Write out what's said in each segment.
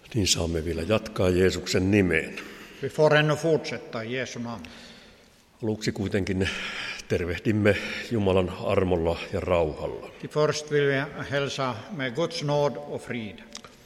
Niin saamme vielä jatkaa Jeesuksen nimeen. Vi får ännu fortsätta i Jesu namn. Aluksi kuitenkin tervehdimme Jumalan armolla ja rauhalla. Till först vill vi hälsa med Guds nåd och frid.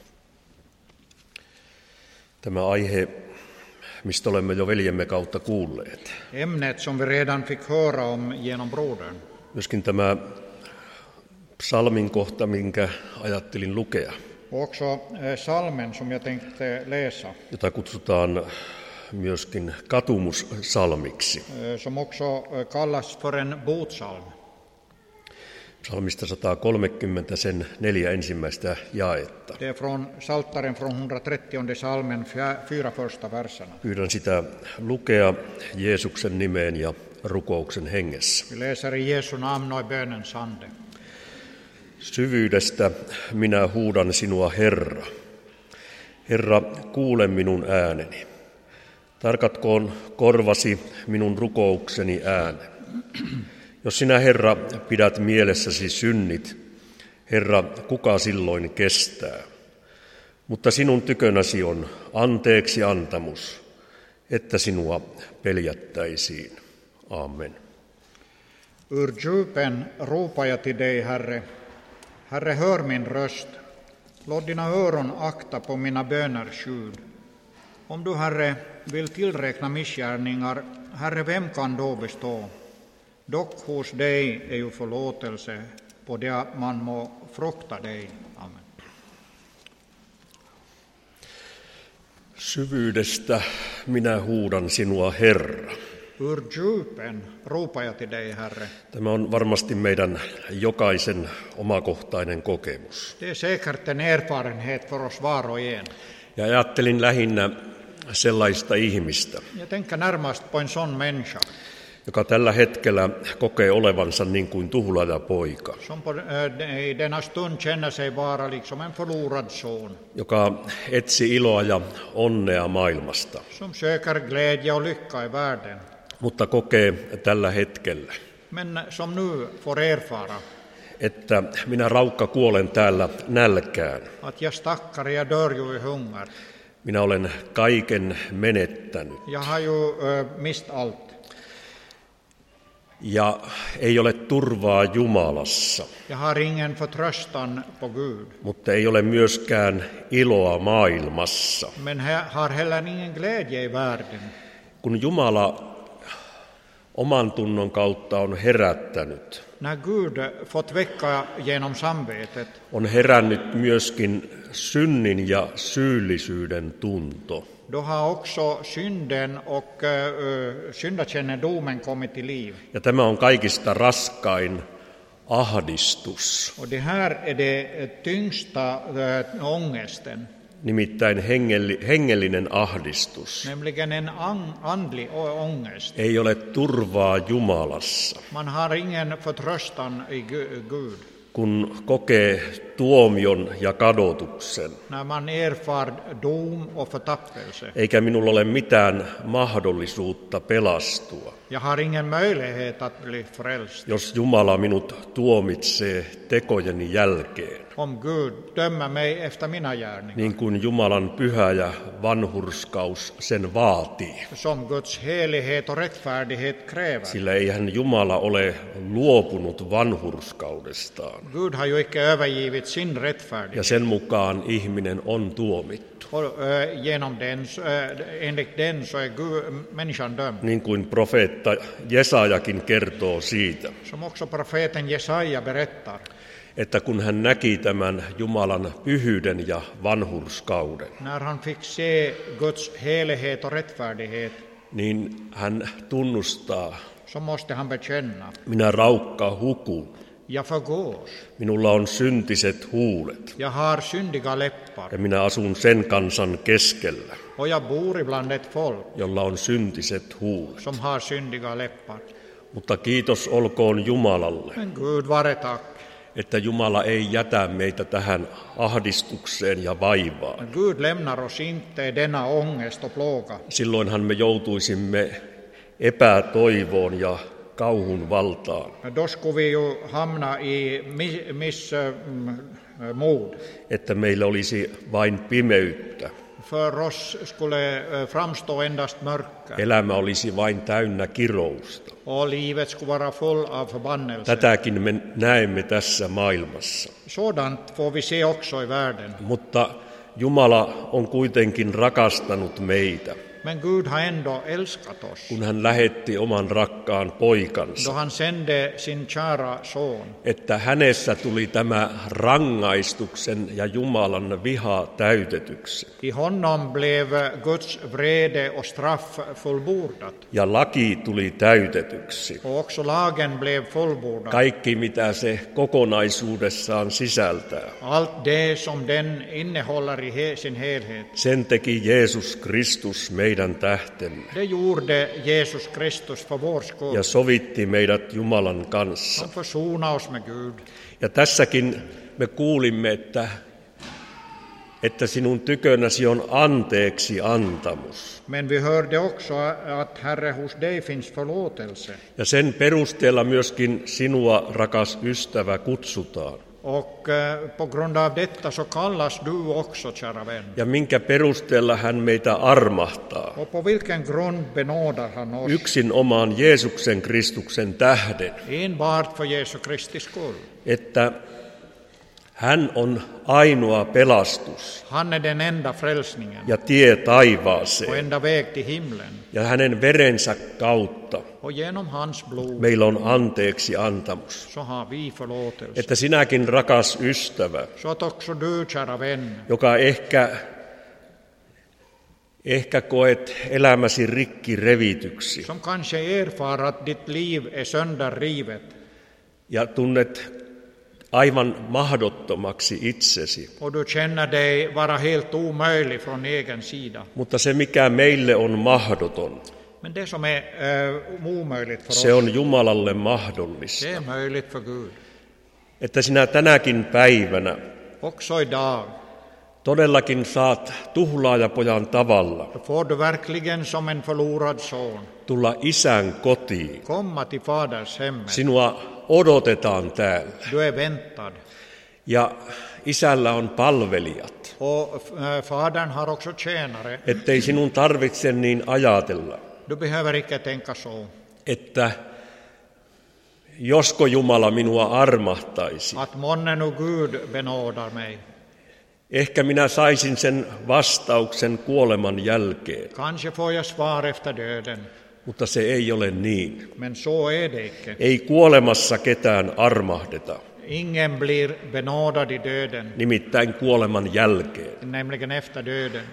Tämä aihe, mistä olemme jo veljemme kautta kuulleet. Ämnet som vi redan fick höra om genom brodern. Myöskin tämä psalmin kohta, minkä ajattelin lukea. Också salmen som jag tänkte läsa. Jota kutsutaan myöskin katumussalmiksi. Som också kallas för en botsalm. Psalmista 130 sen 4 ensimmäistä jaetta. Det är från Psaltaren från 130 salmen 4 första verserna. Pyydän sitä lukea Jeesuksen nimeen ja rukouksen hengessä. Vi läser i Jesu namn och i bönens ande. Syvyydestä minä huudan sinua, Herra. Herra, kuule minun ääneni. Tarkatkoon korvasi minun rukoukseni äänen. Jos sinä, Herra, pidät mielessäsi synnit, Herra, kuka silloin kestää? Mutta sinun tykönäsi on anteeksi antamus, että sinua peljättäisiin. Amen. Ur djupen ropar jag till dig, Herre. Herre, hör min röst. Låt dina öron akta på mina böners ljud. Om du, Herre, vill tillräkna missgärningar, Herre, vem kan då bestå? Dock hos dig är ju förlåtelse, på det man må frukta dig. Amen. Syvyydestä minä huudan sinua, Herra. Ur djupen ropar jag till dig, Herre. Tämä on varmasti meidän jokaisen omakohtainen kokemus. Det är säkert en erfarenhet för oss var och en. Ja ajattelin lähinnä sellaista ihmistä, Jag tänker närmast på en sån människa joka tällä hetkellä kokee olevansa niin kuin tuhlaajapoika, som i denna stund känner sig vara liksom en förlorad son, joka etsi iloa ja onnea maailmasta, som söker glädje och lycka i världen, mutta kokee tällä hetkellä, men som nu får erfara että minä raukka kuolen täällä nälkään. att jag stackar, jag dör ju i hunger. Minä olen kaiken menettänyt. Jag har ju mist allt. Ja ei ole turvaa Jumalassa, Jag har ingen förtröstan på Gud, mutta ei ole myöskään iloa maailmassa. men har heller ingen glädje i världen. Kun Jumala oman tunnon kautta on herättänyt, När Gud fått väcka genom samvetet, on herännyt myöskin synnin ja syyllisyyden tunto. då har också synden och syndakännedomen kommit till liv. Ja tämä on kaikista raskain ahdistus, Och det här är det tyngsta ångesten, nimittäin hengellinen ahdistus. nämligen en andlig ångest. Ei ole turvaa Jumalassa, Man har ingen förtröstan i Gud. kun kokee tuomion ja kadotuksen. När man erfar dom och förtappelse. Eikä minulla ole mitään mahdollisuutta pelastua, Jag har ingen möjlighet att bli frälst. jos Jumala minut tuomitsee tekojeni jälkeen, Om Gud dömer mig efter mina gärningar. niin kuin Jumalan pyhä ja vanhurskaus sen vaatii. Som Guds helighet och rättfärdighet kräver. Sillä eihän Jumala ole luopunut vanhurskaudestaan. Gud har ju icke övergivit sin rättfärdighet. Ja sen mukaan ihminen on tuomittu. Och genom den, enligt den så är människan dömd. Niin kuin profeetta Jesajakin kertoo siitä, Som också profeten Jesaja berättar. että kun hän näki tämän Jumalan pyhyyden ja vanhurskauden, När han fick se Guds helighet och rättfärdighet, niin hän tunnustaa, så måste han bekänna. minä raukka hukun, Jag förgås. minulla on syntiset huulet, Jag har syndiga läppar. ja minä asun sen kansan keskellä, Och jag bor ibland ett folk jolla on syntiset huulet. som har syndiga läppar. Mutta kiitos olkoon Jumalalle, Men Gud vare tack. että Jumala ei jätä meitä tähän ahdistukseen ja vaivaan. Gud lämnar oss inte denna ångest och plåga. Silloinhan me joutuisimme epätoivoon ja kauhun valtaan. Då skulle vi ju hamna i mod. että meillä olisi vain pimeyttä. För oss skulle framstå endast mörker. Elämä olisi vain täynnä kirousta. Och livet skulle vara full av förbannelse. Tätäkin me näemme tässä maailmassa. Sådant får vi se också i världen. Mutta Jumala on kuitenkin rakastanut meitä, Men Gud har ändå älskat oss. kun hän lähetti oman rakkaan poikansa, Då han sände sin kära son. että hänessä tuli tämä rangaistuksen ja Jumalan viha täytetyksi. I honom blev Guds vrede och straff fullbordat. Ja laki tuli täytetyksi. Och också lagen blev fullbordad. Kaikki, mitä se kokonaisuudessaan sisältää. Allt det som den innehåller i sin helhet. Sen teki Jeesus Kristus meidän tähtemme Det gjorde Jesus Kristus för vår skull. ja sovitti meidät Jumalan kanssa. Han försonade oss med Gud. Ja tässäkin me kuulimme, että sinun tykönäsi on anteeksi antamus. Men vi hörde också att Herre, hos dig finns förlåtelse. Ja sen perusteella myöskin sinua, rakas ystävä, kutsutaan. Och på grund av detta så kallas du också, kära vän. Ja minkä perusteella hän meitä armahtaa? Och på vilken grund benådar han oss? Yksin omaan Jeesuksen Kristuksen tähden, Enbart för Jesu Kristi skull. että hän on ainoa pelastus Han är den enda frälsningen ja tie och taivaaseen. enda väg till himlen. Ja hänen verensä kautta Och genom hans blod meillä on anteeksi antamus. så har vi förlåtelse. Että sinäkin, rakas ystävä, Så att också du, kära vän, joka ehkä koet elämäsi rikki revityksi som kanske erfar att ditt liv är sönderrivet ja tunnet aivan mahdottomaksi itsesi. och du känner dig vara helt omöjlig från egen sida. Mutta se, mikä meille on mahdoton, Men det som är omöjligt för se oss, on Jumalalle mahdollista. det är möjligt för Gud. Että sinä tänäkin päivänä Också idag todellakin saat tuhlaajapojan tavalla får du verkligen som en förlorad son tulla isän kotiin. komma till Faders hem. Sinua odotetaan täällä. Du är väntad. Ja isällä on palvelijat, Och Fadern har också tjänare. ettei sinun tarvitse niin ajatella, Du behöver icke tänka så. että josko Jumala minua armahtaisi. Att månne nu Gud benådar mig. Ehkä minä saisin sen vastauksen kuoleman jälkeen, Kanske får jag svar efter döden. mutta se ei ole niin. Men så är det icke. Ei kuolemassa ketään armahdeta, Ingen blir benådad i döden, nimittäin kuoleman jälkeen. nämligen efter döden.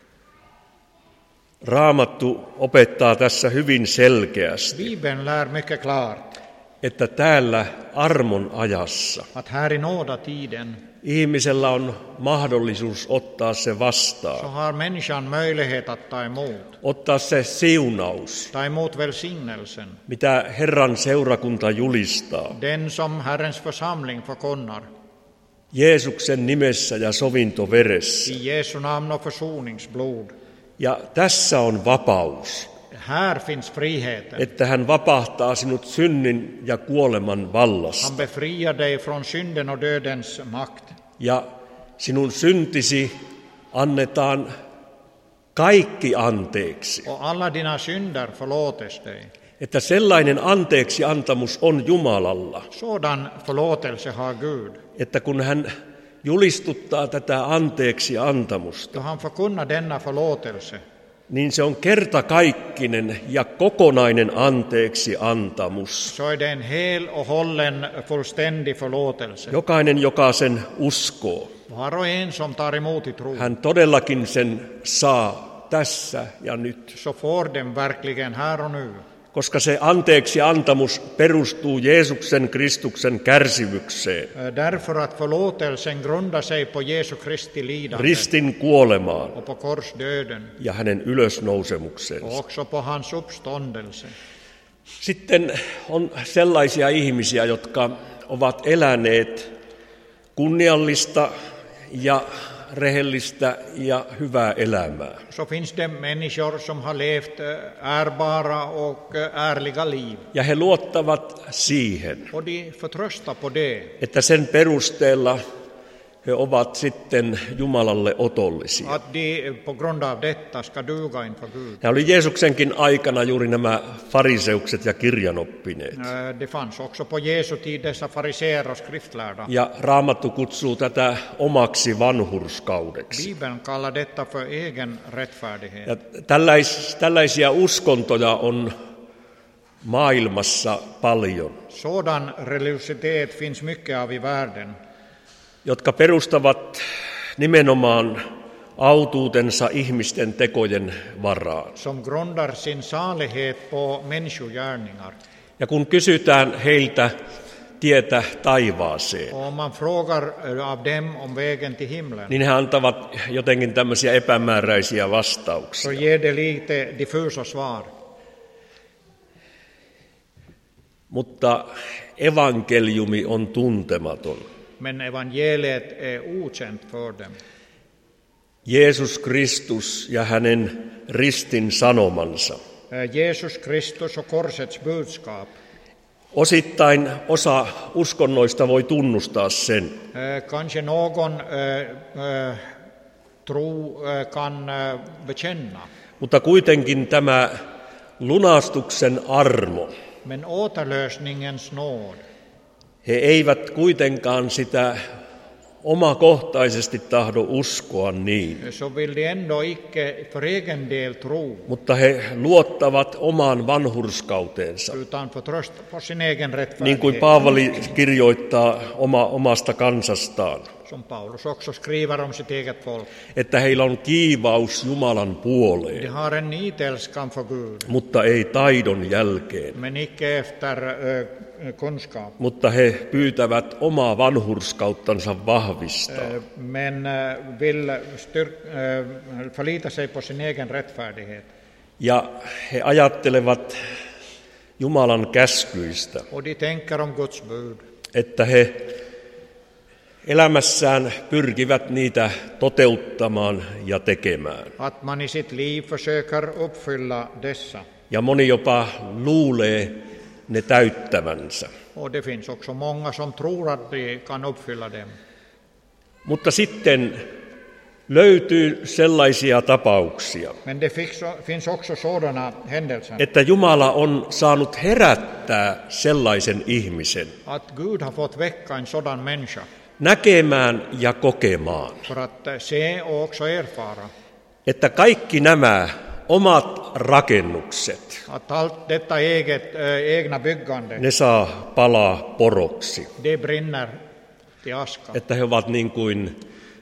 Raamattu opettaa tässä hyvin selkeästi, Bibeln lär mycket klart että täällä armon ajassa att här i nådatiden ihmisellä on mahdollisuus ottaa se så vastaan, har människan möjlighet att ta ottaa se siunaus, emot välsignelsen. mitä Herran seurakunta julistaa, Den som Herrens församling förkunnar. Jeesuksen nimessä ja sovintoveressä. I Jesu namn och försoningsblod. Ja tässä on vapaus, Här finns friheten. että hän vapahtaa sinut synnin ja kuoleman vallasta. Han befriar dig från synden och dödens makt. Ja sinun syntisi annetaan kaikki anteeksi. Och alla dina synder förlåtes dig. Että sellainen anteeksi antamus on Jumalalla, Sådan förlåtelse har Gud. että kun hän julistuttaa tätä anteeksi antamusta, Då han förkunnar denna förlåtelse, niin se on kertakaikkinen ja kokonainen anteeksi antamus. så är det en hel och hållen fullständig förlåtelse. Jokainen, joka sen uskoo, Var och en som tar emot i tro, hän todellakin sen saa tässä ja nyt. så får den verkligen här och nu. Koska se anteeksi antamus perustuu Jeesuksen Kristuksen kärsimykseen, Därför att förlåtelsen grundar sig på Jesu Kristi lidande ristin kuolemaan och på korsdöden ja hänen och ylösnousemukseensa. också på hans uppståndelse. Sitten on sellaisia ihmisiä, jotka ovat eläneet kunniallista ja rehellistä ja hyvää elämää. Så finns det människor som har levt ärbara och ärliga liv. Ja he luottavat siihen, Och de förtröstar på det. että sen perusteella he ovat sitten Jumalalle otollisia. Att de på grund av detta ska duga inför Gud. Ja oli Jeesuksenkin aikana juuri nämä fariseukset ja kirjanoppineet. Det fanns också på Jesu tid dessa fariseer och skriftlärda. Ja Raamattu kutsuu tätä omaksi vanhurskaudeksi. Bibeln kallar detta för egen rättfärdighet. Ja tällaisia uskontoja on maailmassa paljon, Sådan religiositet finns mycket av i världen. jotka perustavat nimenomaan autuutensa ihmisten tekojen varaan. Som grundar sin salighet på människogärningar. Ja kun kysytään heiltä tietä taivaaseen, Om man frågar av dem om vägen till himlen, niin he antavat jotenkin tämmöisiä epämääräisiä så vastauksia. ger det lite diffusa svar. Mutta evankeliumi on tuntematon. Men evangeliet är okänt för dem. Jeesus Kristus ja hänen ristin sanomansa. Jesus Kristus och korsets budskap. Osittain osa uskonnoista voi tunnustaa sen, Kanske någon tro kan bekänna. mutta kuitenkin tämä lunastuksen armo, Men återlösningens nåd, he eivät kuitenkaan sitä omakohtaisesti tahdo uskoa niin, så vill de ändå icke för egen del tro, mutta he luottavat omaan vanhurskauteensa. utan förtrösta på sin egen Niin kuin rättfärdighet. Paavali kirjoittaa omasta kansastaan, Som Paulus också skriver om sitt eget folk. että heillä on kiivaus Jumalan De puoleen, har en nitälskan för Gud, mutta ei taidon jälkeen. men icke efter kunskap. Mutta he pyytävät omaa vanhurskauttansa vahvistaa. Men vill förlita sig på sin egen rättfärdighet. Ja he ajattelevat Jumalan käskyistä, Och de tänker om Guds bud. että he elämässään pyrkivät niitä toteuttamaan ja tekemään. Att man i sitt liv försöker uppfylla dessa. Ja moni jopa luulee ne täyttävänsä. Och det finns också många som tror att de kan uppfylla dem. Mutta sitten löytyy sellaisia tapauksia, Men det finns också sådana händelser. että Jumala on saanut herättää sellaisen ihmisen Att Gud har fått väcka en sådan människa. näkemään ja kokemaan, För att se och också erfara. että kaikki nämä omat rakennukset, Att allt detta egna byggande, ne saa palaa poroksi. det brinner till aska. Että he ovat niin kuin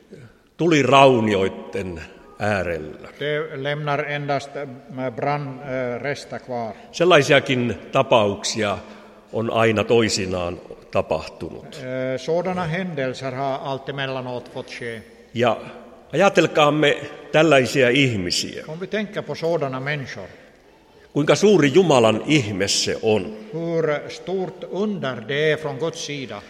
tuliraunioiden äärellä. Det lämnar endast brandrester kvar. Sellaisiakin tapauksia on aina toisinaan tapahtunut. Sådana händelser har alltemellanåt fått ske. Ja ajatelkaamme tällaisia ihmisiä. Om vi tänker på sådana människor, Kuinka suuri Jumalan ihme se on. hur stort under det är från Guds sida.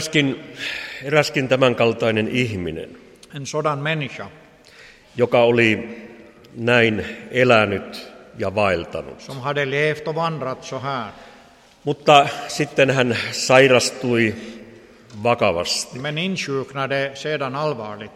Eräskin tämänkaltainen ihminen, En sådan människa joka oli näin elänyt ja vaeltanut. som hade levt och vandrat så här. Mutta sitten hän sairastui vakavasti. Men insjuknade sedan allvarligt.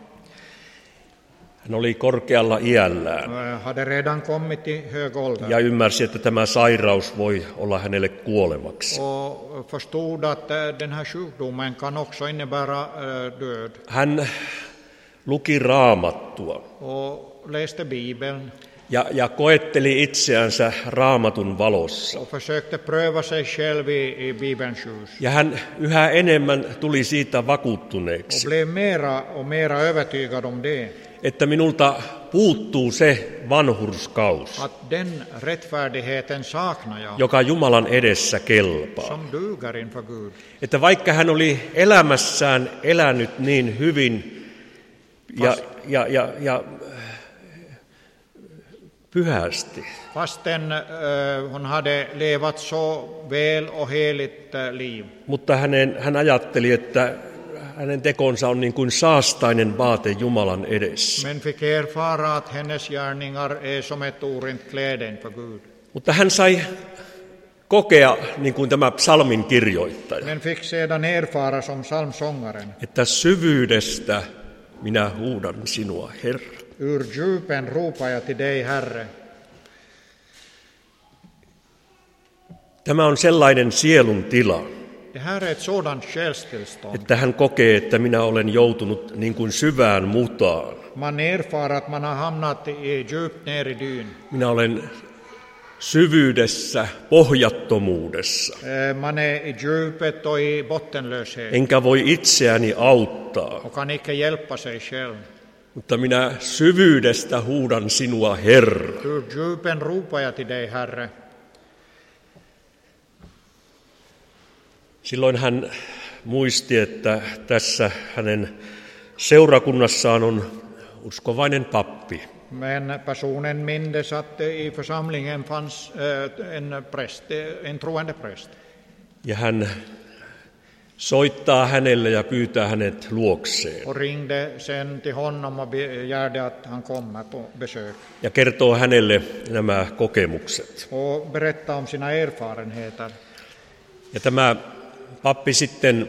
Hän oli korkealla iällään Hade redan kommit i hög ålder. ja ymmärsi, että tämä sairaus voi olla hänelle kuolemaksi. Och förstod att den här sjukdomen kan också innebära död. Hän luki Raamattua Och läste Bibeln ja koetteli itseänsä Raamatun valossa. och försökte pröva sig själv i Bibelns ljus. Ja hän yhä enemmän tuli siitä Och vakuuttuneeksi, blev mera och mera övertygad om det. että minulta puuttuu se vanhurskaus, Att den rättfärdigheten saknar jag. joka Jumalan edessä kelpaa. Som duger inför Gud. Että vaikka hän oli elämässään elänyt niin hyvin ja pyhästi, Fastän hon hade levat så väl och heligt liv. mutta hän ajatteli, että hänen tekonsa on niin kuin saastainen vaate Jumalan edessä. Men fick erfara att hennes gärningar är som ett orent kläde inför Gud. Mutta hän sai kokea, niin kuin tämä psalmin kirjoittaja, men fick sedan erfara som psalmsångaren. että syvyydestä minä huudan sinua, Herra. Ur djupen ropar jag till dig, Herre. Tämä on sellainen sielun tila, Det här är ett sådant själstillstånd. että hän kokee, että minä olen joutunut niin kuin syvään mutaan. Man erfar att man har hamnat djupt ner i dyn. Minä olen syvyydessä, pohjattomuudessa. Man är i djupet och i bottenlöshet Enkä voi itseäni auttaa, och kan icke hjälpa sig själv. mutta minä syvyydestä huudan sinua, Herra. Ur djupen ropar jag till dig, Herre. Silloin hän muisti, että tässä hänen seurakunnassaan on uskovainen pappi. Men personen mindes att i församlingen fanns en troende präst. Ja hän soittaa hänelle ja pyytää hänet luokseen. Och ringde sen till honom och begärde att han kommer på besök. Ja kertoo hänelle nämä kokemukset. Och berätta om sina erfarenheter. Ja tämä pappi sitten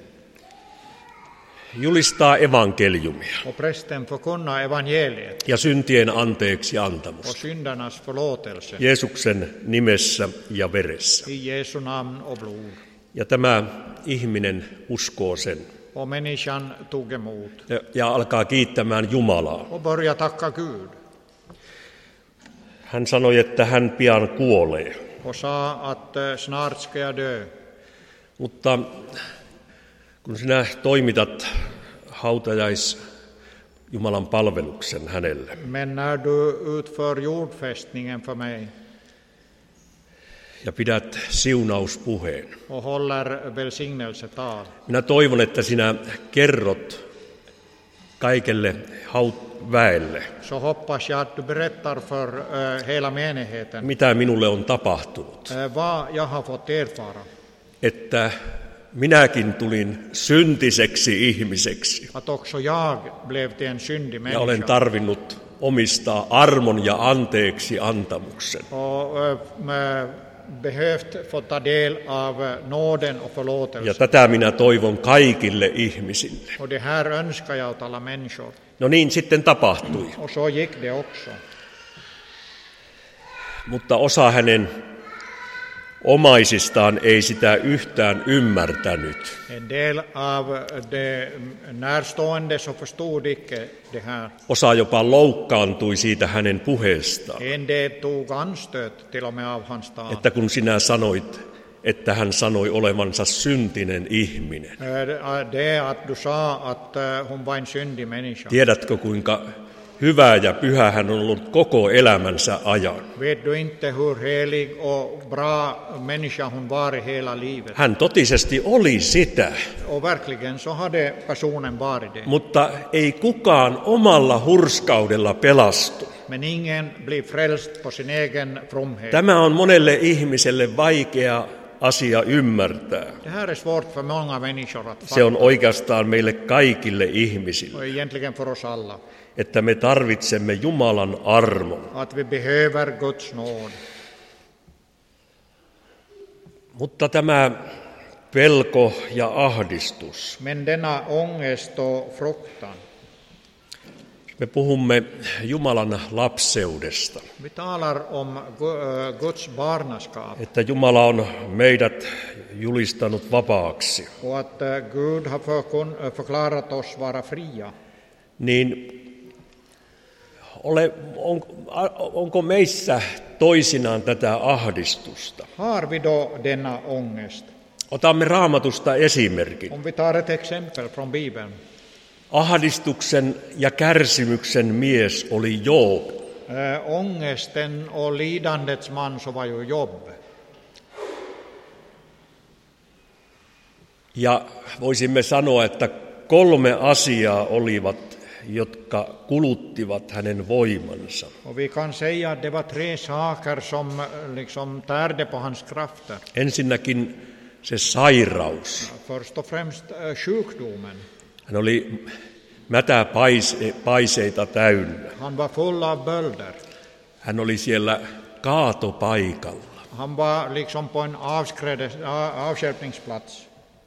julistaa evankeliumia Och prästen förkunnar evangeliet ja syntien anteeksi antamusta och syndarnas förlåtelse Jeesuksen nimessä ja veressä. i Jesu namn och blod. Ja tämä ihminen uskoo sen Och människan tog emot ja alkaa kiittämään Jumalaa. och började tacka Gud. Hän sanoi, että hän pian kuolee, Och sa att snart ska jag dö. mutta kun sinä toimitat Jumalan palveluksen hänelle, Men när du utför jordfästningen för mig ja pidät siunauspuheen, och håller välsignelsetal, minä toivon, että sinä kerrot kaikelle väelle, så hoppas jag att du berättar för hela menigheten mitä minulle on tapahtunut. vad jag har fått erfara. Että minäkin tulin syntiseksi ihmiseksi Att också jag blev till en syndig ja olen människa tarvinnut omistaa armon ja anteeksi antamuksen. och behövt få ta del av nåden och Ja förlåtelsen. tätä minä toivon kaikille ihmisille. Och det här önskar jag åt alla människor. No niin sitten tapahtui, Och så gick det också. mutta osa hänen omaisistaan ei sitä yhtään ymmärtänyt. En del av de närstående så förstod icke det här. Osa jopa loukkaantui siitä hänen puheestaan, En del tog anstöt till och med av hans tal. että kun sinä sanoit, että hän sanoi olevansa syntinen ihminen. Det att du sa att hon var en syndig människa. Tiedätkö, kuinka hyvä ja pyhä hän on ollut koko elämänsä ajan? Vet du inte hur helig och bra människa hon var i hela livet? Hän totisesti oli sitä, Och verkligen så hade personen varit det. mutta ei kukaan omalla hurskaudella pelastu. Men ingen blir frälst på sin egen fromhet. Tämä on monelle ihmiselle vaikea asia ymmärtää. Det här är svårt för många människor att Se fatta. on oikeastaan meille kaikille ihmisille, Och egentligen för oss alla. että me tarvitsemme Jumalan armon. Att vi behöver Guds nåd. Mutta tämä pelko ja ahdistus, Men denna ångest och fruktan. me puhumme Jumalan lapseudesta, Vi talar om Guds barnaskap. että Jumala on meidät julistanut vapaaksi. Och att Gud har förklarat oss vara fria. Niin onko meissä toisinaan tätä ahdistusta? Har vi då denna ångest? Otamme Raamatusta esimerkin. Om vi tar ett exempel från Bibeln. Ahdistuksen ja kärsimyksen mies oli Job. Ångesten och lidandets man så var ju Job. Ja voisimme sanoa, että 3 asiaa olivat, jotka kuluttivat hänen voimansa. Och vi kan säga att det var 3 saker som liksom tärde på hans krafter. Ensinnäkin se sairaus. Först och främst sjukdomen. Hän oli mätäpaiseita täynnä. Han var full av bölder. Hän oli siellä kaatopaikalla. Han var liksom på en avstjälpningsplats.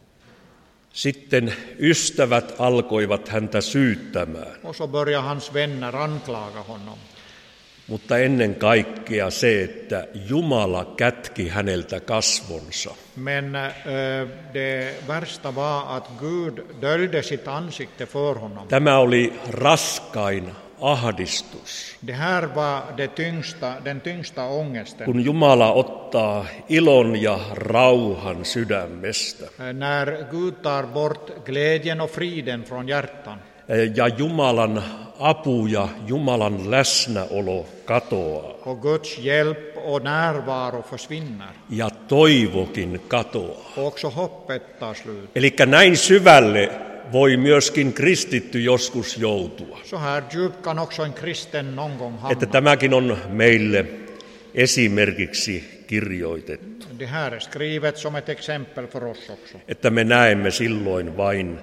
Sitten ystävät alkoivat häntä syyttämään, Och så började hans vänner anklaga honom. mutta ennen kaikkea se, että Jumala kätki häneltä kasvonsa. Men det värsta var att Gud döljde sitt ansikte för honom. Tämä oli raskain ahdistus, Det här var den tyngsta ångesten. kun Jumala ottaa ilon ja rauhan sydämestä. När Gud tar bort glädjen och friden från hjärtan. Ja Jumalan apu ja Jumalan läsnäolo katoaa. Och Guds hjälp och närvaro försvinner. Ja toivokin katoaa. Och också hoppet tar slut. Eli näin syvälle voi myöskin kristitty joskus joutua. Så här djupt kan också en kristen någon gång hamna. Että tämäkin on meille esimerkiksi kirjoitettu. Det här är skrivet som ett exempel för oss också. Että me näemme silloin vain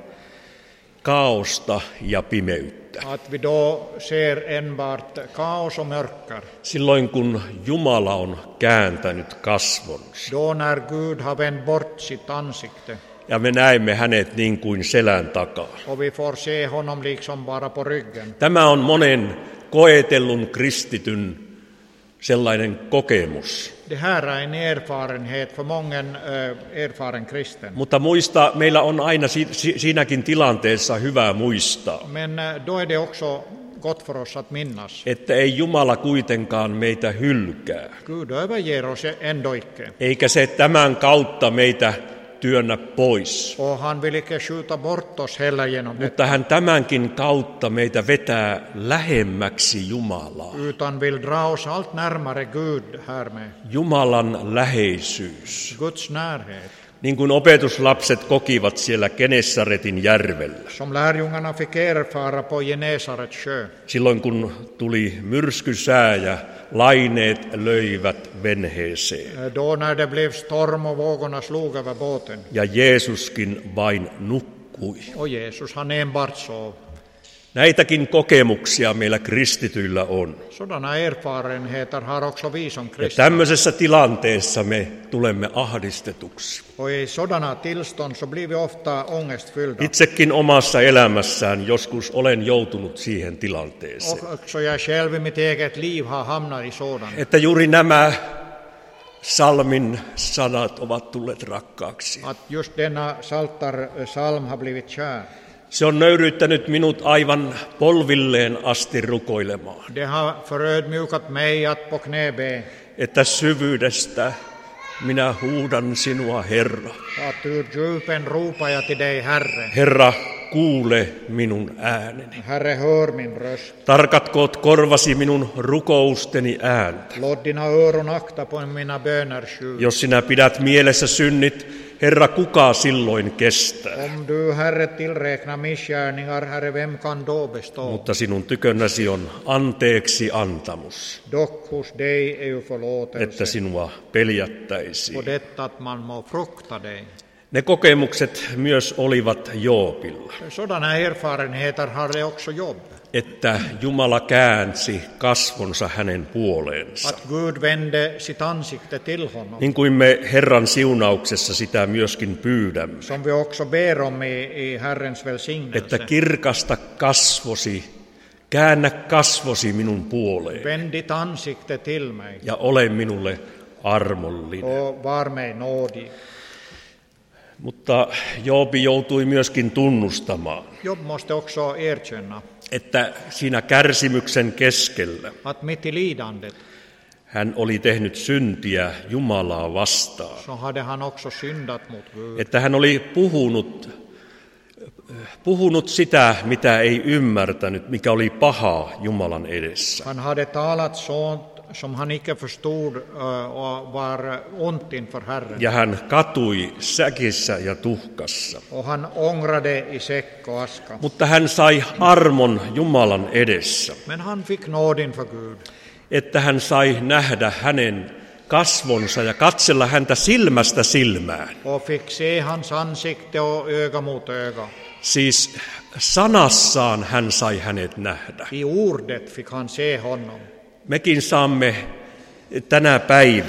kaaosta ja pimeyttä. Att vi då ser enbart kaos och mörker. Silloin kun Jumala on kääntänyt kasvonsa. Då när Gud har vänt bort sitt ansikte. Ja me näemme hänet niin kuin selän takaa. Och vi får se honom liksom bara på ryggen. Tämä on monen koetellun kristityn sellainen kokemus. Det här är en erfarenhet för mången erfaren kristen. Mutta muista, meillä on aina siinäkin tilanteessa hyvä muistaa, Men då är det också gott för oss att minnas. että ei Jumala kuitenkaan meitä hylkää. Gud överger oss ändå icke. Eikä se tämän kautta meitä työnnä pois. Och han vill icke skjuta bort oss heller genom det. Mutta hän tämänkin kautta meitä vetää lähemmäksi Jumalaa. Utan vill dra oss allt närmare Gud härmed. Jumalan läheisyys. Guds närhet. Niin kuin opetuslapset kokivat siellä Genesaretin järvellä. Som lärjungarna fick erfara på Genesarets sjö. Silloin kun tuli myrskysää ja laineet löivät venheeseen. Då när det blev storm och vågorna slog över båten. Ja Jeesuskin vain nukkui. Och Jesus han enbart sov. Näitäkin kokemuksia meillä kristityillä on. Sådana erfarenheter har också vi som Ja kristna. tämmöisessä tilanteessa me tulemme ahdistetuksi. Och i sådana tillstånd så blir vi ofta ångestfyllda. Itsekin omassa elämässään joskus olen joutunut siihen tilanteeseen. Och också jag själv i mitt eget liv har hamnat i sådan. Että juuri nämä salmin sanat ovat tulleet rakkaaksi. Att just denna psalm har blivit kär. Se on nöyryyttänyt minut aivan polvilleen asti rukoilemaan, Det har förödmjukat mig att på knä be. että syvyydestä minä huudan sinua, Herra. Att ur djupen ropar jag till dig, Herre. Herra, kuule minun ääneni. Herre, hör min röst. Tarkatkoot korvasi minun rukousteni ääntä. Låt dina öron akta på mina böners ljud. Jos sinä pidät mielessä synnit, Herra, kuka silloin kestää? Om du, Herre, tillräknar missgärningar, Herre, vem kan då bestå? Mutta sinun tykönäsi on anteeksi antamus, Dock hos dig är ju että förlåtelse. sinua peljättäisiin. Och detta att man må frukta dig. Ne kokemukset myös olivat Joobilla, Sådana erfarenheter har det också Jobb. että Jumala käänsi kasvonsa hänen puoleensa. Att Gud vände sitt ansikte till honom. Niin kuin me Herran siunauksessa sitä myöskin pyydämme, Som vi också ber om i Herrens että välsignelse. kirkasta kasvosi, käännä kasvosi minun puoleen Vänd ditt ansikte till mig ja ole minulle armollinen. och var mig nådig. Mutta Joobi joutui myöskin tunnustamaan, Jobb måste också erkänna että siinä kärsimyksen keskellä att mitt i lidandet hän oli tehnyt syntiä Jumalaa vastaan. så hade han också syndat mot Gud. Että hän oli puhunut sitä, mitä ei ymmärtänyt, mikä oli pahaa Jumalan edessä. Han hade talat sånt som han icke förstod och var ont inför Herren. Ja hän katui säkissä ja tuhkassa. Och han ångrade i säck och aska. Mutta hän sai armon Jumalan edessä, Men han fick nåd inför Gud. että hän sai nähdä hänen kasvonsa ja katsella häntä silmästä silmään. Och fick se hans ansikte och öga mot öga. Siis sanassaan hän sai hänet nähdä. I ordet fick han se honom. Mekin saamme tänä päivänä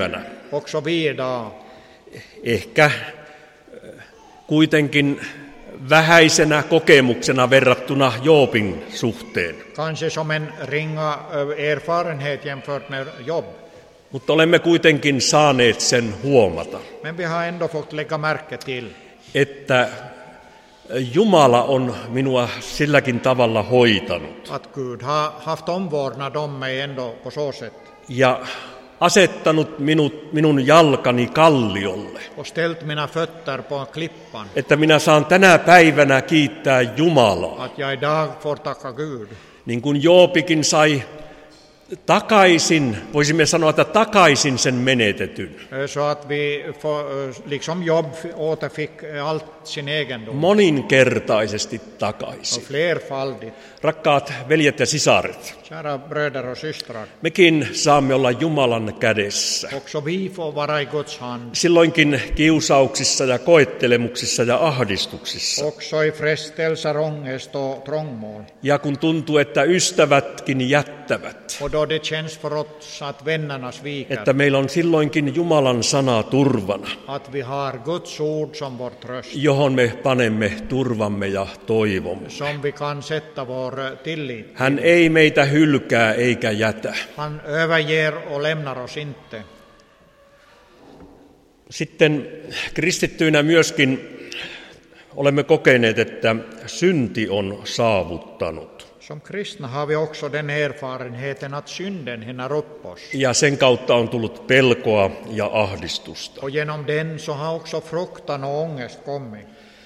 också vi idag. Ehkä kuitenkin vähäisenä kokemuksena verrattuna Joobin suhteen. Kanske som en ringa erfarenhet jämfört med Jobb. Mutta olemme kuitenkin saaneet sen huomata, Men vi har ändå fått lägga märke till että Jumala on minua silläkin tavalla hoitanut att Gud har haft omvårdnad om mig ändå på så sätt. ja asettanut minun jalkani kalliolle, Och ställt mina fötter på klippan. että minä saan tänä päivänä kiittää Jumalaa. Att jag idag får tacka Gud. Niin kuin Joobikin sai takaisin, voisimme sanoa, että takaisin sen menetetyn. Så att vi får, liksom Jobb återfick allt sin egendom. Moninkertaisesti Och takaisin. flerfaldigt. Rakkaat veljet ja sisaret, Kära bröder och systrar. mekin saamme olla Jumalan kädessä. Också vi får vara i Guds hand. Silloinkin kiusauksissa ja koettelemuksissa ja ahdistuksissa. Också i frestelser, ångest och trångmål. Ja kun tuntuu, että ystävätkin jättävät, Och då det känns för oss att vännerna sviker. että meillä on silloinkin Jumalan sana turvana, Att vi har Guds ord som vår tröst. johon me panemme turvamme ja toivomme. Som vi kan sätta vår tillit. Hän ei meitä hylkää eikä jätä. Han överger och lämnar oss inte. Sitten kristittyinä myöskin olemme kokeneet, että synti on saavuttanut. Som kristna har vi också den erfarenheten att synden hinner upp oss. Ja sen kautta on tullut pelkoa ja ahdistusta. Och genom den så har också fruktan och ångest kommit.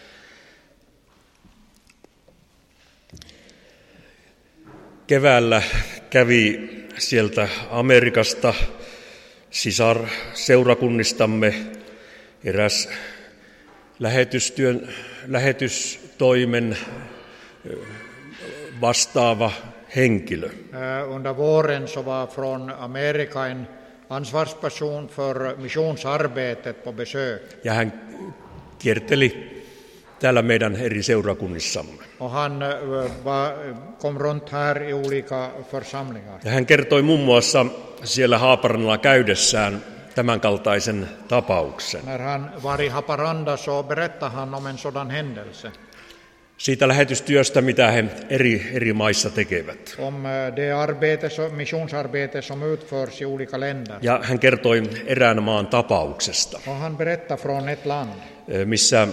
Keväällä kävi sieltä Amerikasta sisarseurakunnistamme eräs lähetystoimen vastaava henkilö. Under våren så var från Amerika en ansvarsperson för missionsarbetet på besök. Ja hän kierteli täällä meidän eri seurakunnissamme. Och han kom runt här i olika församlingar. Ja hän kertoi muun muassa siellä Haaparannalla käydessään tämänkaltaisen tapauksen. När han var i Haparanda så berättade han om en sådan händelse. Siitä lähetystyöstä, mitä he eri maissa tekevät. Om det missionsarbete som utförs i olika länder. Ja hän kertoi erään maan tapauksesta, Och han berättade från ett land. Missä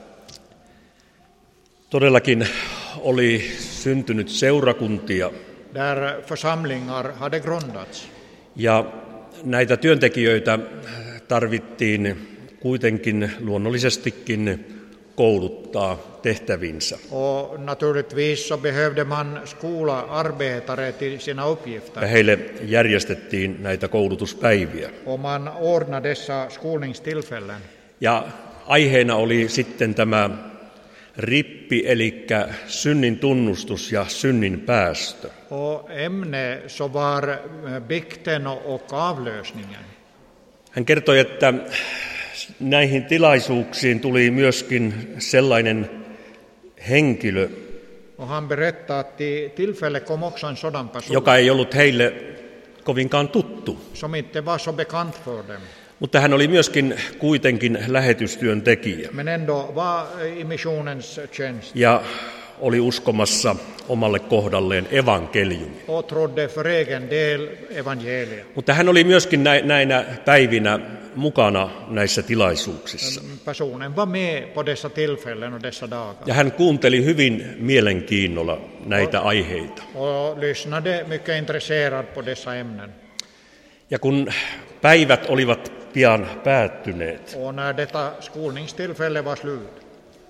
todellakin oli syntynyt seurakuntia. Där församlingar hade grundats. Ja näitä työntekijöitä tarvittiin kuitenkin luonnollisestikin kouluttaa tehtävinsä. Och naturligtvis så behövde man skola arbetare till sina uppgifter. Ja heille järjestettiin näitä koulutuspäiviä. Och man ordnade dessa skolningstillfällen. Ja aiheena oli sitten tämä rippi, eli synnin tunnustus ja synnin päästö. Och ämne så var bikten och avlösningen. Hän kertoi, että näihin tilaisuuksiin tuli myöskin sellainen henkilö, Och han berättade att i tillfälle kom också en sådan person joka ei ollut heille kovinkaan tuttu. som inte var så bekant för dem. Mutta hän oli myöskin kuitenkin lähetystyön tekijä Men ändå var i missionens tjänst. ja oli uskomassa omalle kohdalleen evankeliumia. Och trodde för egen del evangeliet. Mutta hän oli myöskin näinä päivinä mukana näissä tilaisuuksissa. Personen var med på dessa tillfällen och dessa dagar. Ja hän kuunteli hyvin mielenkiinnolla näitä aiheita. Och lyssnade mycket intresserad på dessa ämnen. Ja kun päivät olivat pian päättyneet, Och när detta skolningstillfälle var slut.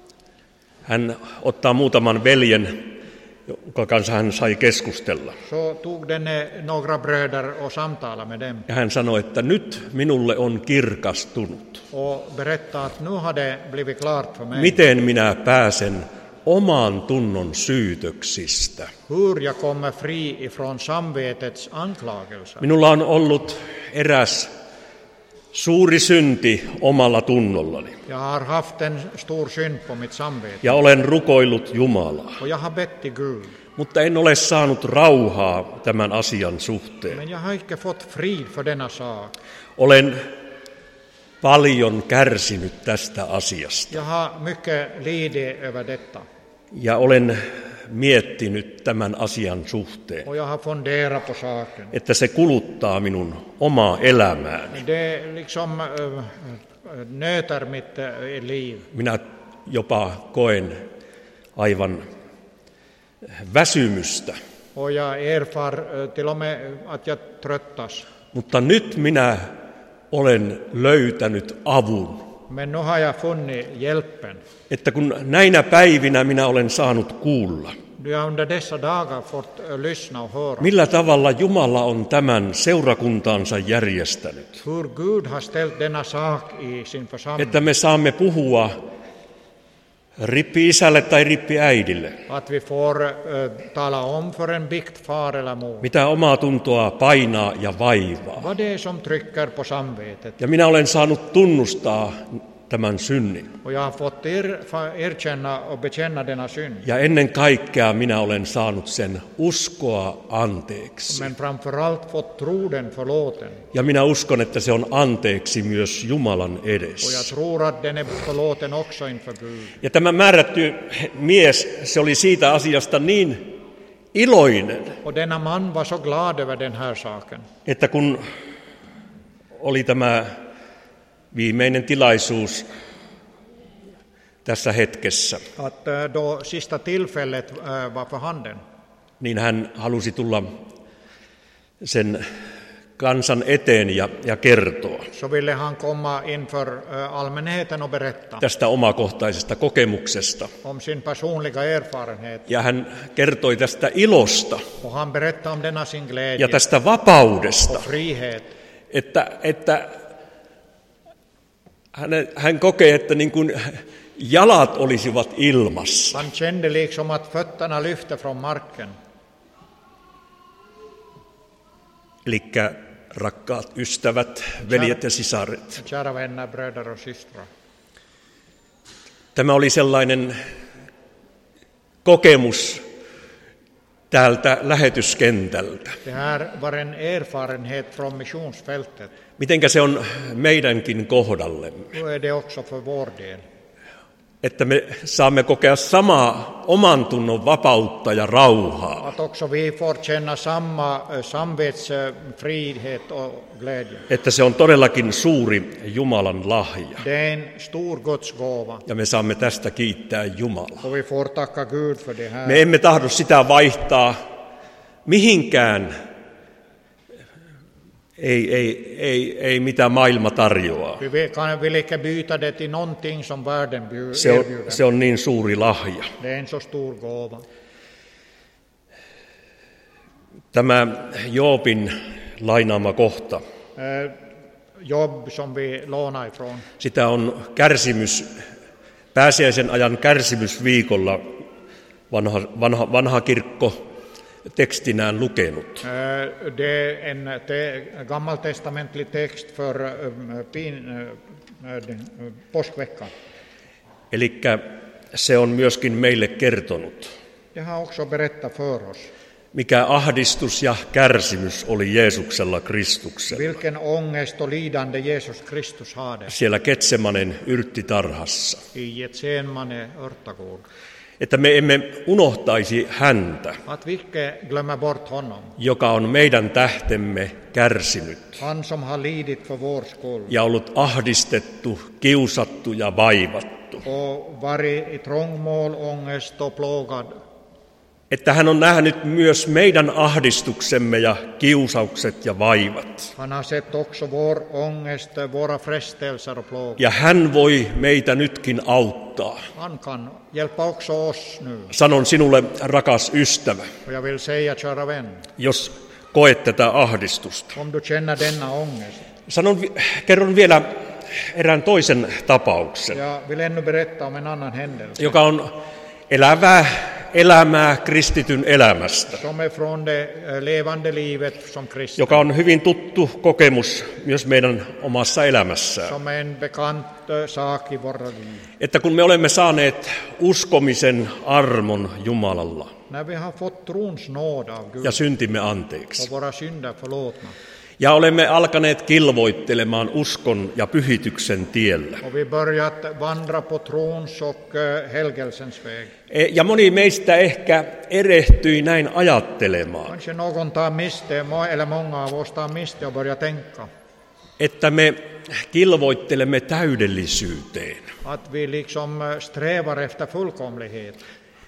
hän ottaa muutaman veljen, jonka kanssa hän sai keskustella. Så tog denne några bröder och samtalade med dem. Ja hän sanoi, että nyt minulle on kirkastunut. Och berättade att nu har det blivit klart för mig. Miten minä pääsen oman tunnon syytöksistä? Hur jag kommer fri ifrån samvetets anklagelser. Minulla on ollut eräs suuri synti omalla tunnollani. Jag har haft en stor synd på mitt samvete. Ja olen rukoillut Jumalaa. Och jag har bett till Gud. Mutta en ole saanut rauhaa tämän asian suhteen. Men jag har inte fått frid för denna sak. Olen paljon kärsinyt tästä asiasta. Jag har mycket lidit över detta. Ja olen miettinyt tämän asian suhteen, Och jag har funderat på saken. että se kuluttaa minun omaa elämääni. Det liksom nöter mitt liv. Minä jopa koen aivan väsymystä. Och jag erfar till och med att jag tröttas. Mutta nyt minä olen löytänyt avun. Men nu har jag funnit hjälpen. Että kun näinä päivinä minä olen saanut kuulla, Du har under dessa dagar fått lyssna och höra millä tavalla Jumala on tämän seurakuntaansa järjestänyt. hur Gud har ställt denna sak i sin församling. Että me saamme puhua rippi-isälle tai rippi-äidille, Att vi får tala om för en biktfar eller mor. mitä omaa tuntoa painaa ja vaivaa. Vad det är som trycker på samvetet. Ja minä olen saanut tunnustaa tämän synnin. Och jag har fått erkänna och bekänna denna synd. Ja ennen kaikkea minä olen saanut sen uskoa anteeksi. Men framförallt fått tro den förlåten. Ja minä uskon, että se on anteeksi myös Jumalan Och jag edessä. tror att den är förlåten också inför Gud. Ja tämä määrätty mies, se oli siitä asiasta niin iloinen, Och denna man var så glad över den här saken. että kun oli tämä viimeinen tilaisuus tässä hetkessä, Att då sista tillfället var för handen. niin hän halusi tulla sen kansan eteen ja kertoa Så ville han komma inför allmänheten och berätta tästä omakohtaisesta kokemuksesta. om sin personliga erfarenhet. Ja hän kertoi tästä ilosta Och han berättade om denna sin ja glädje tästä vapaudesta, och frihet. että hän kokee, että niin kuin jalat olisivat ilmassa. Han kände liksom att fötterna lyfte från marken. Elikkä rakkaat ystävät, veljet ja sisaret. Kära vänner, bröder och systrar. Tämä oli sellainen kokemus täältä lähetyskentältä. Det här var en erfarenhet från missionsfältet. Mitenkä se on meidänkin kohdallemme? Nu är det också för vår del. Että me saamme kokea samaa oman tunnon vapautta ja rauhaa. Att också vi får känna samma samvetsfrihet och glädje. Että se on todellakin suuri Jumalan lahja. Det är en stor Guds gåva. Ja me saamme tästä kiittää Jumalaa. Och vi får tacka Gud för det här. Me emme tahdo sitä vaihtaa mihinkään, ei mitä maailma tarjoaa. Vi vill inte byta det till någonting som världen erbjuder. Se on niin suuri lahja. Det är en så stor gåva. Tämä Joobin lainaama kohta, Jobb som vi lånar ifrån. sitä on pääsiäisen ajan kärsimysviikolla vanha kirkko tekstinään lukenut. Det är en gammaltestamentlig text för påskveckan. Elikkä se on myöskin meille kertonut, Det har också berättat för oss mikä ahdistus ja kärsimys oli Jeesuksella Kristuksella. vilken ångest och lidande Jesus Kristus hade Siellä Getsemanen yrttitarhassa. i Getsemane örtagård. Että me emme unohtaisi häntä, Att vi inte glömmer bort honom. joka on meidän tähtemme kärsinyt Han som har lidit för vår skull ja ollut ahdistettu, kiusattu ja vaivattu. och varit i trångmål, ångest och plågad. Että hän on nähnyt myös meidän ahdistuksemme ja kiusaukset ja vaivat. Han har sett också vår ångest, våra frestelser och plågor. Ja hän voi meitä nytkin auttaa. Han kan hjälpa också oss nu. Sanon sinulle, rakas ystävä, Och jag vill säga, kära vän, jos koet tätä ahdistusta. om du känner denna ångest. Kerron vielä erään toisen tapauksen, Jag vill ännu berätta om en annan händelse. joka on elävää elämää kristityn elämästä, Som är från det levande livet som kristen. joka on hyvin tuttu kokemus myös meidän omassa elämässään. Som är en bekant sak i våra liv. Että kun me olemme saaneet uskomisen armon Jumalalla När vi har fått trons nåd av Gud ja syntimme anteeksi, och våra synder förlåtna. Ja olemme alkaneet kilvoittelemaan uskon ja pyhityksen tiellä. Och vi börjat vandra på trons och helgelsens väg. Ja moni meistä ehkä erehtyi näin ajattelemaan, Kanske någon tar miste, eller många av oss tar miste och börjar tänka että me kilvoittelemme täydellisyyteen. att vi liksom strävar efter fullkomlighet.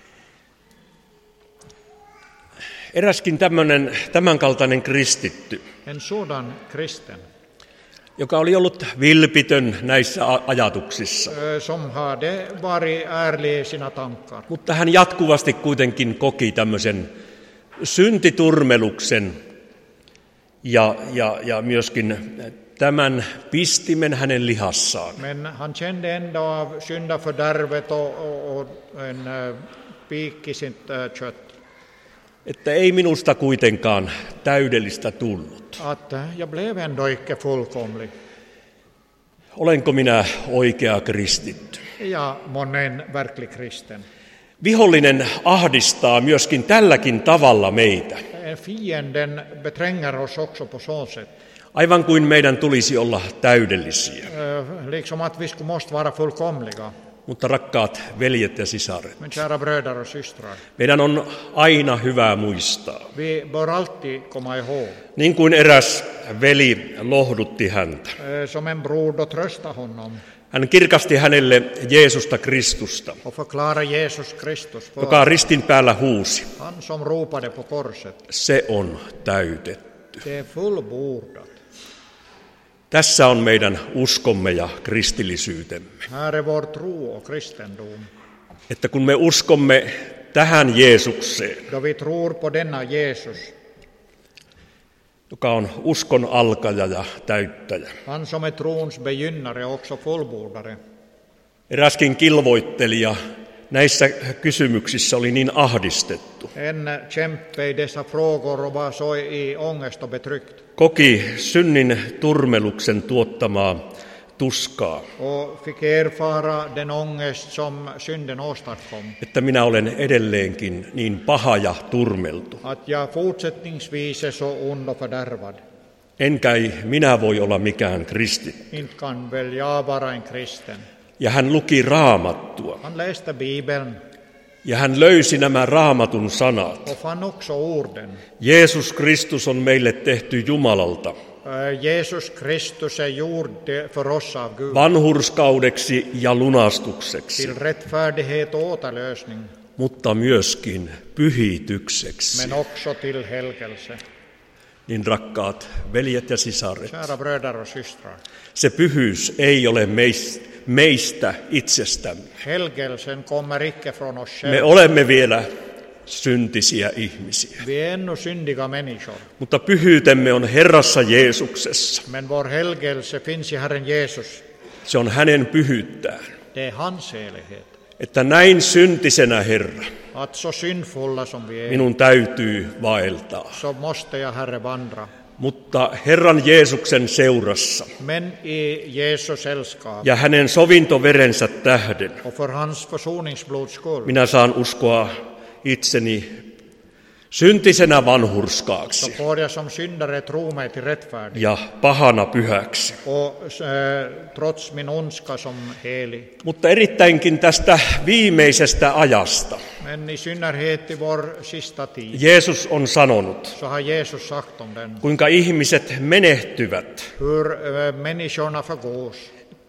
Eräskin tämänkaltainen kristitty, En sådan kristen joka oli ollut vilpitön näissä ajatuksissa, som hade varit ärlig i sina tankar. mutta hän jatkuvasti kuitenkin koki tämmöisen syntiturmeluksen ja myöskin tämän pistimen hänen lihassaan. Men han kände ändå av syndafördärvet och en pik i sitt kött. Että ei minusta kuitenkaan täydellistä tullut. Att jag blev ändå icke fullkomlig. Olenko minä oikea kristitty? Ja monen verklig kristen. Vihollinen ahdistaa myöskin tälläkin tavalla meitä. Fienden betränger oss också på så sätt. Aivan kuin meidän tulisi olla täydellisiä. Liksom att vi måste vara fullkomliga. Mutta rakkaat veljet ja sisaret, Men kära bröder och systrar, meidän on aina hyvä muistaa. vi bör alltid komma ihåg, Niin kuin eräs veli lohdutti häntä. som en bror då trösta honom Hän kirkasti hänelle Jeesusta Kristusta, och förklara Jesus Kristus för joka ristin päällä huusi. han som ropade på korset. Se on täytetty. Det är fullbordat. Tässä on meidän uskomme ja kristillisyytemme. Här är vår tro och kristendom. Että kun me uskomme tähän Jeesukseen, Då vi tror på denna Jesus, joka on uskon alkaja ja täyttäjä. han som är trons begynnare och också fullbordare. Eräskin kilvoittelija näissä kysymyksissä oli niin ahdistettu. En kämpe i dessa frågor och var så i ångest och betryckt. Koki synnin turmeluksen tuottamaa tuskaa, Och fick erfara den ångest som synden åstadkom. että minä olen edelleenkin niin paha ja turmeltu. Att jag fortsättningsvis är så ond och fördärvad. Enkä minä voi olla mikään kristitty. Inte kan väl jag vara en kristen. Ja hän luki Raamattua. Han läste Bibeln Ja hän löysi nämä Raamatun sanat. och fann också orden. Jeesus Kristus on meille tehty Jumalalta Jesus Kristus är gjord för oss av Gud. vanhurskaudeksi ja lunastukseksi, Till rättfärdighet och återlösning. mutta myöskin pyhitykseksi. Men också till helgelse. Niin rakkaat veljet ja sisaret, Kära bröder och systrar. se pyhyys ei ole meistä itsestämme. Helgelsen kommer icke från oss Me själva. olemme vielä syntisiä ihmisiä, Vi är ännu syndiga människor. mutta pyhyytemme on Herrassa Jeesuksessa. Men vår helgelse finns i Herren Jesus. Se on hänen pyhyyttään. Det är hans helighet. Että näin syntisenä, Herra, Att så syndfulla som vi är, minun täytyy vaeltaa. så måste jag, Herre, vandra. Mutta Herran Jeesuksen seurassa Men i Jesus sällskap ja hänen sovintoverensä tähden och för hans försoningsblods skull, minä saan uskoa itseni syntisenä så vanhurskaaksi får jag som syndare tro mig till rättfärdig. ja pahana pyhäksi. Och trots min ondska som helig. Mutta erittäinkin tästä viimeisestä ajasta Men i synnerhet i vår sista tid, Jeesus on sanonut, så har Jesus sagt om den. kuinka ihmiset menehtyvät Hur människorna förgås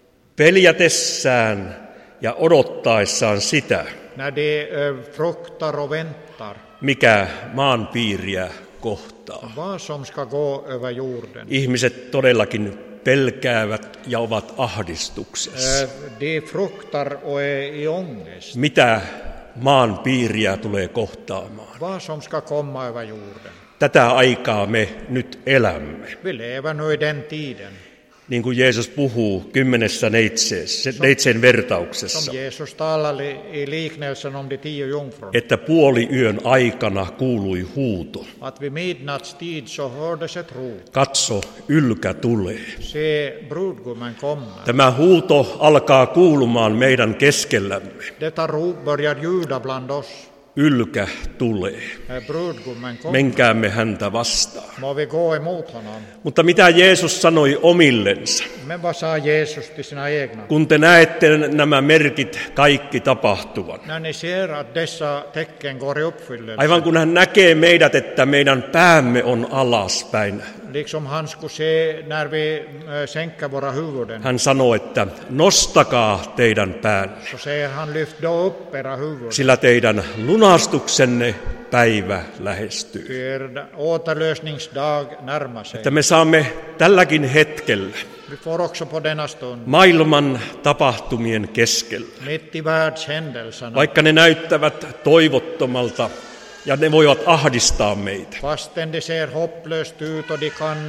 peljätessään ja odottaessaan sitä, när de fruktar och väntar mikä maan piiriä kohtaa. vad som ska gå över jorden. Ihmiset todellakin pelkäävät ja ovat ahdistuksessa. De fruktar och är i ångest. Mitä maan piiriä tulee kohtaamaan? Vad som ska komma över jorden. Tätä aikaa me nyt elämme. Vi lever nu i den tiden Niin kuin Jeesus puhuu 10 neitseen vertauksessa, som Jesus talade i liknelsen om de 10 jungfrun. että puoli yön aikana kuului huuto. Att vid midnattstid så hördes ett rop. Katso, ylkä tulee. Se brudgummen kommer. Tämä huuto alkaa kuulumaan meidän keskellämme. Detta rop börjar ljuda bland oss. ylkä tulee. Brudgummen kommer. Menkäämme häntä vastaan. Må vi gå emot honom. Mutta mitä Jeesus sanoi omillensa? Men vad sa Jesus till sina egna? Kun te näette nämä merkit kaikki tapahtuvan. När ni ser att dessa tecken går i uppfyllelse. Aivan kun hän näkee meidät, että meidän päämme on alaspäin. Liksom han skulle se när vi sänker våra huvuden. Hän sanoo, että nostakaa teidän päänne. Så säger han, lyft då upp era huvuden. Sillä teidän lunastuksenne päivä lähestyy. För återlösningsdag närmar sig. Että me saamme tälläkin hetkellä Vi får också på denna stund, maailman tapahtumien keskellä, mitt i världshändelserna, vaikka ne näyttävät toivottomalta ja ne voivat ahdistaa meitä. fastän det ser hopplöst ut och de kan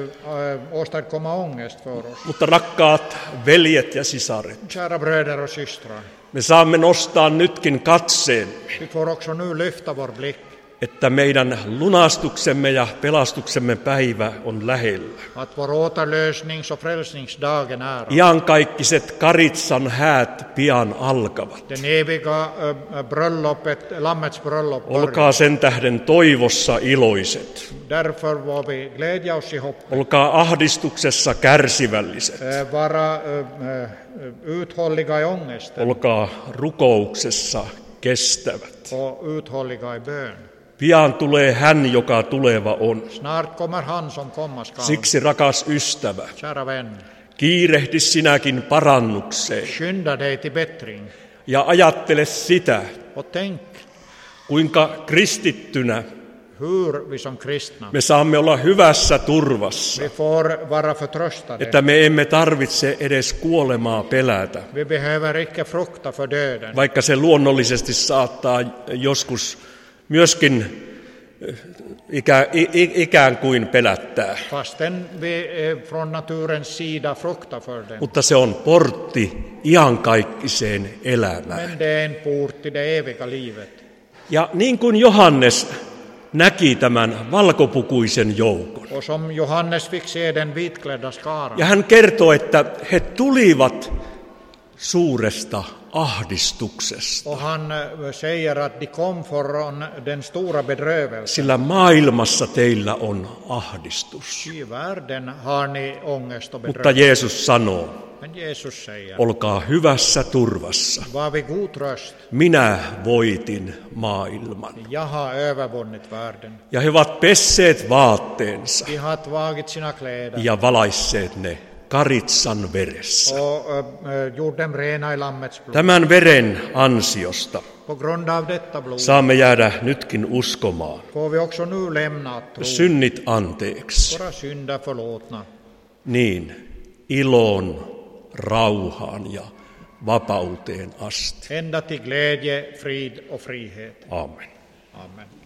åstadkomma ångest för oss. Mutta rakkaat veljet ja sisaret, Kära bröder och systrar, me saamme nostaa nytkin katseemme, vi får också nu lyfta vår blick, että meidän lunastuksemme ja pelastuksemme päivä on lähellä. att vår återlösnings- och frälsningsdag är nära. Iankaikkiset Karitsan häät pian alkavat. Den eviga bröllopet, Lammets bröllop börjar. Olkaa sen tähden toivossa iloiset. Därför var vi glädja oss i hopp. Olkaa ahdistuksessa kärsivälliset. Vara uthålliga i ångesten Olkaa rukouksessa kestävät. och uthålliga i bön. Pian tulee hän, joka tuleva on. Snart kommer han som komma skall. Siksi, rakas ystävä, Kära vän, kiirehdi sinäkin parannukseen skynda dig till bättring ja ajattele sitä, och tänk kuinka kristittynä hur vi som kristna, me saamme olla hyvässä turvassa, vi får vara förtröstade. että me emme tarvitse edes kuolemaa pelätä, Vi behöver icke frukta för döden, vaikka se luonnollisesti saattaa joskus myöskin ikään kuin pelättää. fastän vi från naturens sida fruktar för den. Mutta se on portti iankaikkiseen elämään. Men det är en port till det eviga livet. Ja niin kuin Johannes näki tämän valkopukuisen joukon. Och som Johannes fick se den vitklädda skaran. Ja hän kertoo, että he tulivat suuresta ahdistuksesta. Och han säger att de kom från den stora bedrövelsen. Sillä maailmassa teillä on ahdistus. I världen har ni ångest och Mutta bedrövelse. Jeesus sanoo, Men Jesus säger, olkaa hyvässä turvassa. var vid god tröst. Minä voitin maailman. Jag har övervunnit världen. Ja he ovat pesseet vaatteensa De har tvagit sina kläder ja valaisseet ne Karitsan veressä. och gjort dem rena i Lammets blod. Tämän veren ansiosta På grund av detta blod saamme jäädä nytkin uskomaan. får vi också nu lämna tro. Synnit anteeksi. Våra synder förlåtna. Niin, iloon, rauhaan ja vapauteen asti. Ända till glädje, frid och frihet. Amen. Amen.